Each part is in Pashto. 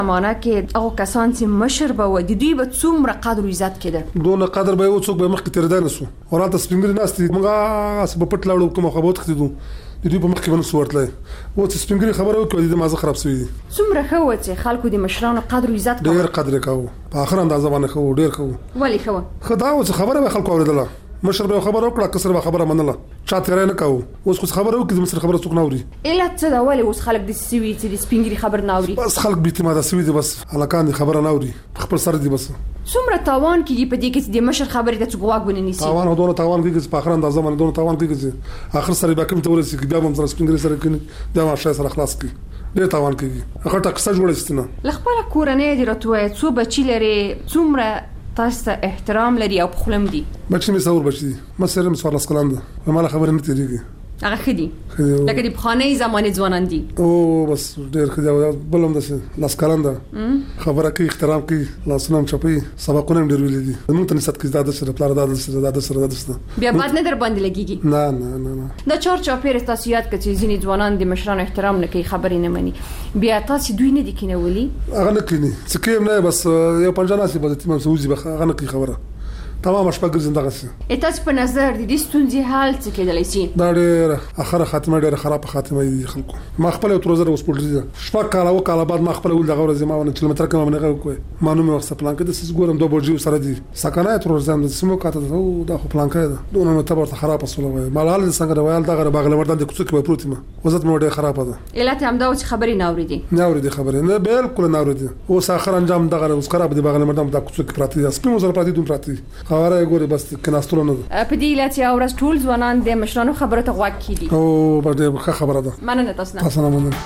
زمانه کې هغه کسان چې مشر به و د دوی به څومره قدر او عزت کېده دونه قدر به یو څوک به مخ کې تر دانه سو ورته سپینګری ناستي موږ اس په پټ لاړو کوم خبرت کړو د دوی په مخ کې ونسو ورتلای و چې سپینګری خبره وکړه د مازه خراب شوی څومره خو چې خلکو د مشرانو قدر او عزت ډیر قدر کاوه په اخر اندازه باندې خو ډیر خو ولی خو خدا او خبره به خلکو اوریدله مشر به خبره وکړه کسر به خبره منله چاته رانه کاوه اوس خو خبره وکړه د مشر خبره څوک نه اوري اله څه دا ولی اوس خلک د سوي چې د سپینګری خبر نه اوري بس خلک بیت ما دا سوي دي بس الکان خبره نه اوري خپل سر دي بس څومره تاوان کیږي په دې کې چې د مشر خبرې ته څوک واګ ونیسي تاوان او دونه تاوان کیږي په اخر اندازه باندې دونه تاوان کیږي اخر سره به کوم تورسي کې بیا هم سره سپینګری سره کې دا ماشه سره خلاص کی ډیر تاوان کیږي هغه ټاکسه جوړستنه لخپل کورنۍ دی راتوي څو بچی لري څومره تاسو ته احترام لري او خپلم دي بچی می څور بچی ما سره می څور لاس کلام ده ما خبره نه تیریږي هغه خدي لکه د بخانه زمانه ځوانان دي او بس ډیر خدي بلم ده لاس کلام ده خبره کوي احترام کوي لاسونه چپي سبقونه ډیر ویل دي نو ته نسات کې زاده سره پلار داده سره بیا بعد نه در باندې لګيږي نه دا چارچا پیر تاسیات کې چې ځینې ځوانان د مشرانو احترام نه کوي خبرې نه مني بیا تاسو دوی نه دي کینولي هغه نه کینی څه کېم نه بس یو پنځه ناسي بده تیم سوزي به هغه نه کوي خبره تمام شپه ګرځم دغه څه تاسو په نظر د دې ستونزې حل څه کېدلی شي دا ډېر اخره خاتمه ډېر خراب خاتمه دي خلکو ما خپل تر زره اوس پټ شپه کاله وکاله بعد ما خپل ول دغه ورځ ما ونه کیلومتر کوم نه کوي مانو مې وخت پلان کې د سس ګورم دوه بوجي سره دي سکنه تر ورځم د سمو کاته او دا خو پلان کې دونه نو تبر خراب اصله وای مالال څنګه وایل دغه باغله ورته د کوڅه کې پروت ما وزت مو ډېر خراب ده علت هم دا چې خبرې نه اورېدي خبرې نه بالکل نه اورېدي اوس اخر انجام دغه اوس خراب دي باغله مرته د کوڅه کې پراتی سپینو سره پراتی دوم پراتی خبره ګوري بس کناسترو نه په دې علت یا ورځ ټول ځوانان د مشرانو خبره ته غوږ کیدي او په دې خبره ده مننه تاسو نه مننه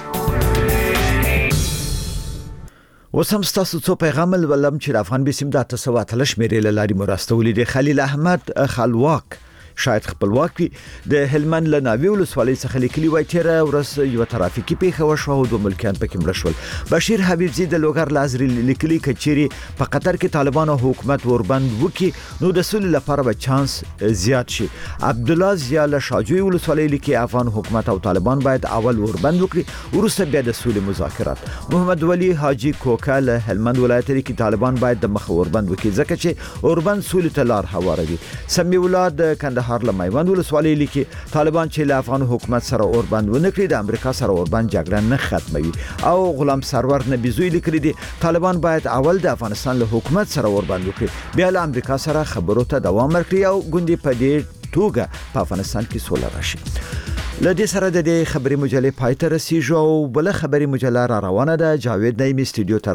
وسم ستاسو څو پیغام ولم چې افغان بسم د تسوات لشمېرې لاري مرستولې د خلیل احمد خلواک شاید خپلواک وي د هلمند لناوی ولسوالۍ څخه لیکلي وای تیر ورځ یو ترافیکي پیښه وشوه او دوه ملکیان پکې مړ شول بشیر حبیبزی د لوګر لازري لیکلي کچيري په قطر کې طالبان او حکومت وربند وکي نو د سولې لپاره به چانس زیات شي عبد الله زیاله شاجوی ولسوالۍ لیکي افغان حکومت او طالبان باید اول وربند وکړي ورسته بیا د سولې مذاکرات محمد ولی حاجی کوکل هلمند ولایت کې طالبان باید د مخ وربند وکړي ځکه چې وربند سولې ته لار هواروي سمي ولاد کندهار لمایوند ولسوالۍ لیکي طالبان چې له افغان حکومت سره اوربند ونکړي د امریکا سره اوربند جګړه نه ختموي او غلام سرور نبیزوی لیکلي دي طالبان باید اول د افغانستان له حکومت سره اوربند وکړي بیا له امریکا سره خبرو ته دوام ورکړي او ګوندې په دې توګه په افغانستان کې سوله راشي لدې سره د خبري مجلې پای ته رسیدو او بل خبري مجله را روانه ده جاوید نایمی استودیو